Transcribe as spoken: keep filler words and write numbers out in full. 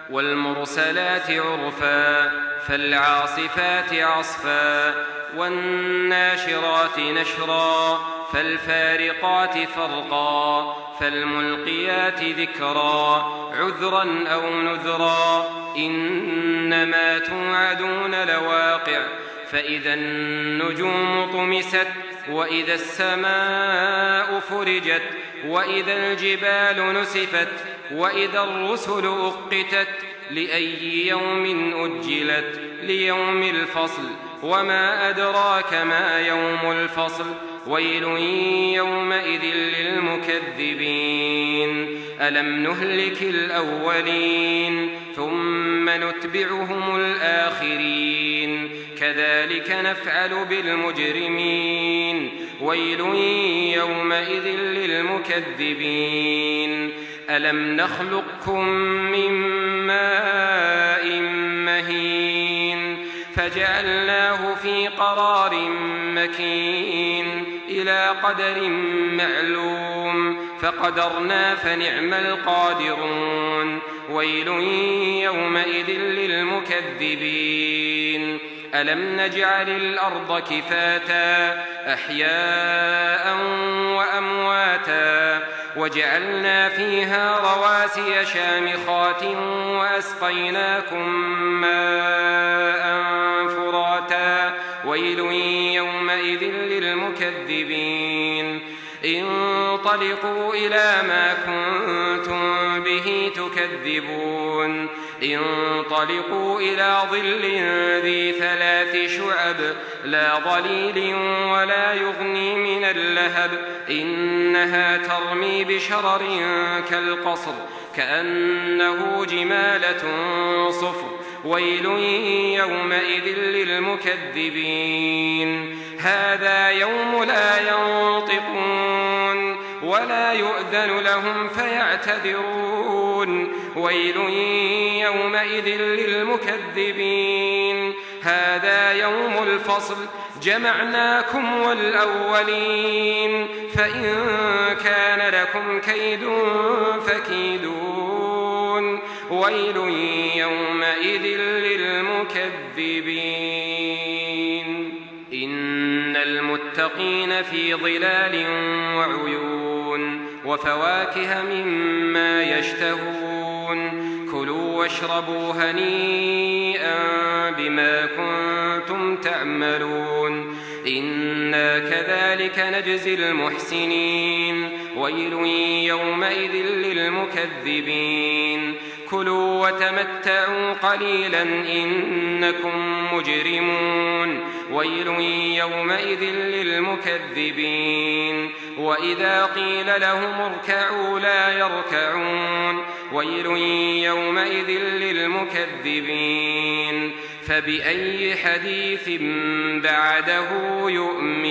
والمرسلات عرفا فالعاصفات عصفا والناشرات نشرا فالفارقات فرقا فالملقيات ذكرا عذرا أو نذرا إنما توعدون لواقع فإذا النجوم طمست وإذا السماء فرجت وإذا الجبال نسفت وإذا الرسل أقتت لأي يوم أجلت ليوم الفصل وما أدراك ما يوم الفصل ويل يومئذ للمكذبين ألم نهلك الأولين ثم نتبعهم الآخرين كذلك نفعل بالمجرمين ويل يومئذ للمكذبين ألم نخلقكم من ماء مهين فجعلناه في قرار مكين إلى قدر معلوم فقدرنا فنعم القادرون ويل يومئذ للمكذبين ألم نجعل الأرض كفاتا أحياء وأمواتا وجعلنا فيها رواسي شامخات وأسقيناكم ماء فراتا ويل يومئذ للمكذبين انطلقوا إلى ما كنتم به تكذبون انطلقوا إلى ظل ذي ثلاث شعب لا ظليل ولا يغني من اللهب إنها ترمي بشرر كالقصر كأنه جمالة صفر ويل يومئذ للمكذبين هذا يوم لا ينطقون ولا يؤذن لهم فيعتذرون ويل يومئذ للمكذبين هذا يوم الفصل جمعناكم والأولين فإن كان لكم كيد فكيدون ويل يومئذ للمكذبين إن المتقين في ظلال وعيون وفواكه مما يشتهون كلوا واشربوا هنيئا بما كنتم تعملون إنا كذلك نجزي المحسنين ويل يومئذ للمكذبين كلوا وتمتعوا قليلا إنكم مجرمون ويل يومئذ للمكذبين وإذا قيل لهم اركعوا لا يركعون ويل يومئذ للمكذبين فبأي حديث بعده يؤمنون